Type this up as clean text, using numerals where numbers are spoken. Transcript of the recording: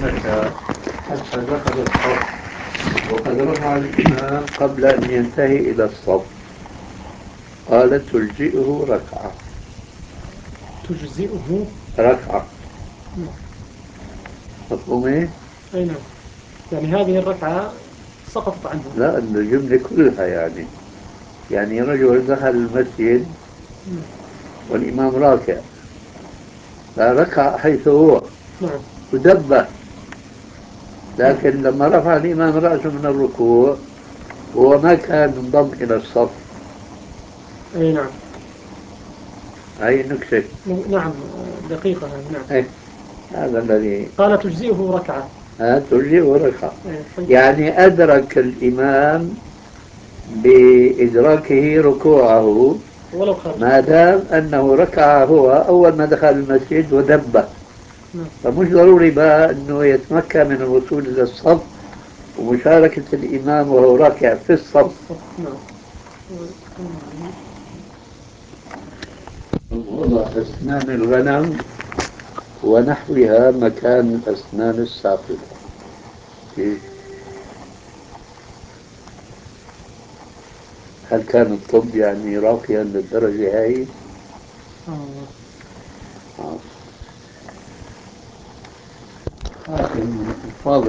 مشى حتى دخل الصف وقد رفع الإمام قبل أن ينتهي إلى الصف، قال تلجئه ركعة. تجزئه ركعة نعم. مفهومة؟ أي نعم، يعني هذه الركعة سقطت عنه. لا، الجملة كلها يعني رجل دخل المسجد نعم. والإمام راكع فركع حيث هو نعم. ودبه، نعم. لكن لما رفع الإمام رأسه من الركوع هو ما كان انضم إلى الصف. أي نعم. هاي نكتة. نعم، دقيقة هذه. نعم. إيه، هذا الذي قال تجزئه ركعة. ترجئ وركع، طيب. يعني أدرك الإمام بإدراكه ركوعه ولو خارج ما الصف. دام أنه ركع هو أول ما دخل المسجد ودب، نعم. فمش ضروري بقى أنه يتمكن من الوصول إلى الصف ومشاركة الإمام وهو راكع في في الصف. الصف. نعم. وضع أسنان الغنم ونحوها مكان الأسنان الساقطة. هل كان الطب يعني راقيا للدرجة هاي؟ آه. آه. من الألفاظ